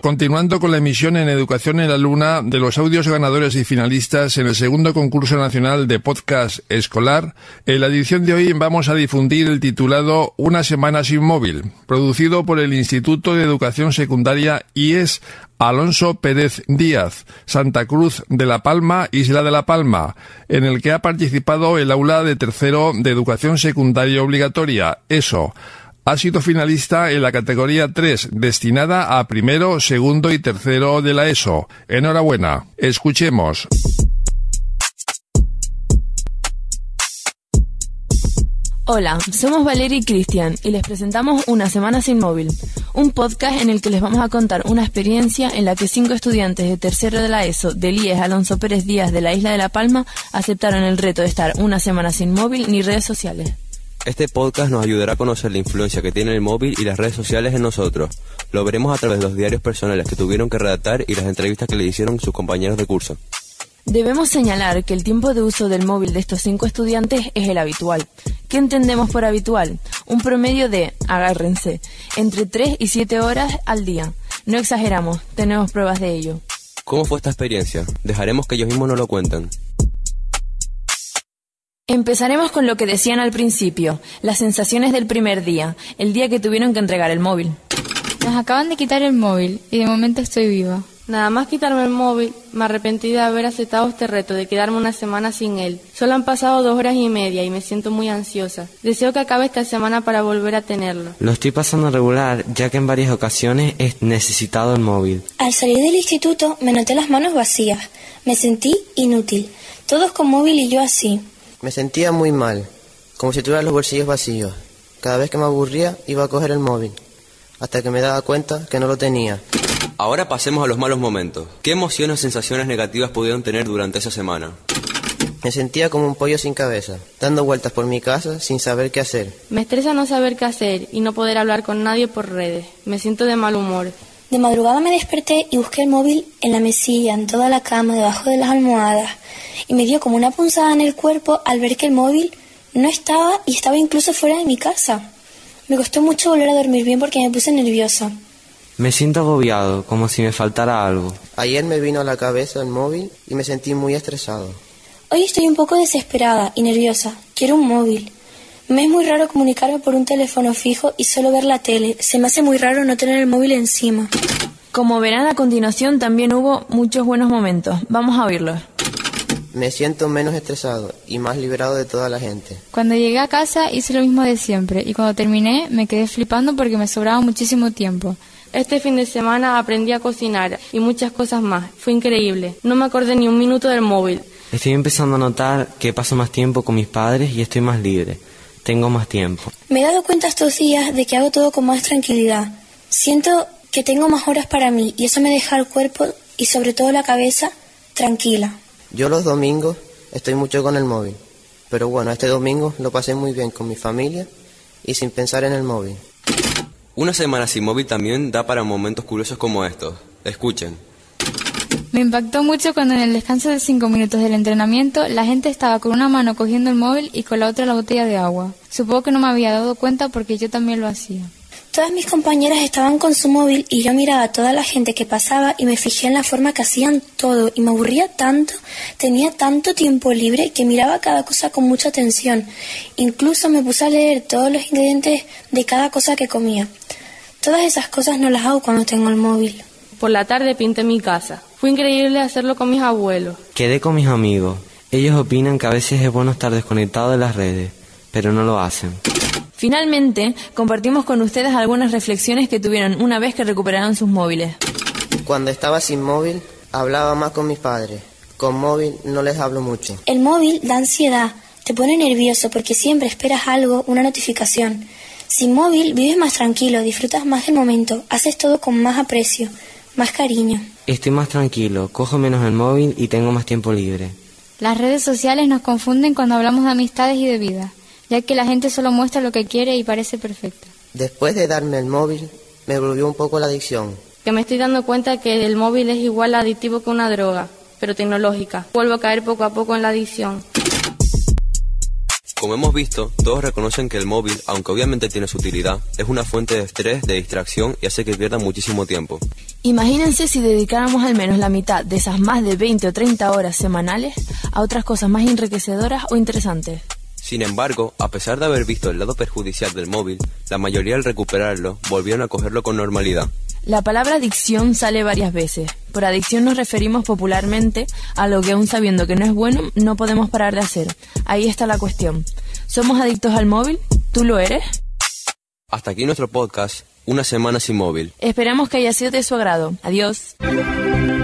Continuando con la emisión en Educación en la Luna de los audios ganadores y finalistas en el segundo concurso nacional de podcast escolar, en la edición de hoy vamos a difundir el titulado Una semana sin móvil, producido por el Instituto de Educación Secundaria IES Alonso Pérez Díaz, Santa Cruz de la Palma, Isla de la Palma, en el que ha participado el aula de tercero de Educación Secundaria Obligatoria, ESO. Ha sido finalista en la categoría 3, destinada a primero, segundo y tercero de la ESO. Enhorabuena. Escuchemos. Hola, somos Valeria y Cristian y les presentamos Una semana sin móvil, un podcast en el que les vamos a contar una experiencia en la que 5 estudiantes de tercero de la ESO del IES Alonso Pérez Díaz de la Isla de la Palma aceptaron el reto de estar una semana sin móvil ni redes sociales. Este podcast nos ayudará a conocer la influencia que tiene el móvil y las redes sociales en nosotros. Lo veremos a través de los diarios personales que tuvieron que redactar y las entrevistas que le hicieron sus compañeros de curso. Debemos señalar que el tiempo de uso del móvil de estos 5 estudiantes es el habitual. ¿Qué entendemos por habitual? Un promedio de, agárrense, entre 3 y 7 horas al día. No exageramos, tenemos pruebas de ello. ¿Cómo fue esta experiencia? Dejaremos que ellos mismos nos lo cuenten. Empezaremos con lo que decían al principio, las sensaciones del primer día, el día que tuvieron que entregar el móvil. Nos acaban de quitar el móvil y de momento estoy viva. Nada más quitarme el móvil, me arrepentí de haber aceptado este reto de quedarme una semana sin él. Solo han pasado 2 horas y media y me siento muy ansiosa. Deseo que acabe esta semana para volver a tenerlo. Lo estoy pasando regular, ya que en varias ocasiones he necesitado el móvil. Al salir del instituto me noté las manos vacías. Me sentí inútil. Todos con móvil y yo así. Me sentía muy mal, como si tuviera los bolsillos vacíos. Cada vez que me aburría iba a coger el móvil, hasta que me daba cuenta que no lo tenía. Ahora pasemos a los malos momentos. ¿Qué emociones o sensaciones negativas pudieron tener durante esa semana? Me sentía como un pollo sin cabeza, dando vueltas por mi casa sin saber qué hacer. Me estresa no saber qué hacer y no poder hablar con nadie por redes. Me siento de mal humor. De madrugada me desperté y busqué el móvil en la mesilla, en toda la cama, debajo de las almohadas. Y me dio como una punzada en el cuerpo al ver que el móvil no estaba y estaba incluso fuera de mi casa. Me costó mucho volver a dormir bien porque me puse nerviosa. Me siento agobiado, como si me faltara algo. Ayer me vino a la cabeza el móvil y me sentí muy estresado. Hoy estoy un poco desesperada y nerviosa. Quiero un móvil. Me es muy raro comunicarme por un teléfono fijo y solo ver la tele. Se me hace muy raro no tener el móvil encima. Como verán a continuación, también hubo muchos buenos momentos. Vamos a oírlos. Me siento menos estresado y más liberado de toda la gente. Cuando llegué a casa hice lo mismo de siempre y cuando terminé me quedé flipando porque me sobraba muchísimo tiempo. Este fin de semana aprendí a cocinar y muchas cosas más. Fue increíble. No me acordé ni un minuto del móvil. Estoy empezando a notar que paso más tiempo con mis padres y estoy más libre. Tengo más tiempo. Me he dado cuenta estos días de que hago todo con más tranquilidad. Siento que tengo más horas para mí y eso me deja el cuerpo y sobre todo la cabeza tranquila. Yo los domingos estoy mucho con el móvil, pero bueno, este domingo lo pasé muy bien con mi familia y sin pensar en el móvil. Una semana sin móvil también da para momentos curiosos como estos. Escuchen. Me impactó mucho cuando en el descanso de 5 minutos del entrenamiento la gente estaba con una mano cogiendo el móvil y con la otra la botella de agua. Supongo que no me había dado cuenta porque yo también lo hacía. Todas mis compañeras estaban con su móvil y yo miraba a toda la gente que pasaba y me fijé en la forma que hacían todo y me aburría tanto, tenía tanto tiempo libre que miraba cada cosa con mucha atención. Incluso me puse a leer todos los ingredientes de cada cosa que comía. Todas esas cosas no las hago cuando tengo el móvil. Por la tarde pinté mi casa. Fue increíble hacerlo con mis abuelos. Quedé con mis amigos. Ellos opinan que a veces es bueno estar desconectado de las redes, pero no lo hacen. Finalmente, compartimos con ustedes algunas reflexiones que tuvieron una vez que recuperaron sus móviles. Cuando estaba sin móvil, hablaba más con mis padres. Con móvil no les hablo mucho. El móvil da ansiedad, te pone nervioso porque siempre esperas algo, una notificación. Sin móvil vives más tranquilo, disfrutas más del momento, haces todo con más aprecio, más cariño. Estoy más tranquilo, cojo menos el móvil y tengo más tiempo libre. Las redes sociales nos confunden cuando hablamos de amistades y de vida, ya que la gente solo muestra lo que quiere y parece perfecta. Después de darme el móvil, me volvió un poco la adicción. Que me estoy dando cuenta que el móvil es igual adictivo que una droga, pero tecnológica. Vuelvo a caer poco a poco en la adicción. Como hemos visto, todos reconocen que el móvil, aunque obviamente tiene su utilidad, es una fuente de estrés, de distracción y hace que pierdan muchísimo tiempo. Imagínense si dedicáramos al menos la mitad de esas más de 20 o 30 horas semanales a otras cosas más enriquecedoras o interesantes. Sin embargo, a pesar de haber visto el lado perjudicial del móvil, la mayoría al recuperarlo volvieron a cogerlo con normalidad. La palabra adicción sale varias veces. Por adicción nos referimos popularmente a lo que aún sabiendo que no es bueno, no podemos parar de hacer. Ahí está la cuestión. ¿Somos adictos al móvil? ¿Tú lo eres? Hasta aquí nuestro podcast, Una semana sin móvil. Esperamos que haya sido de su agrado. Adiós.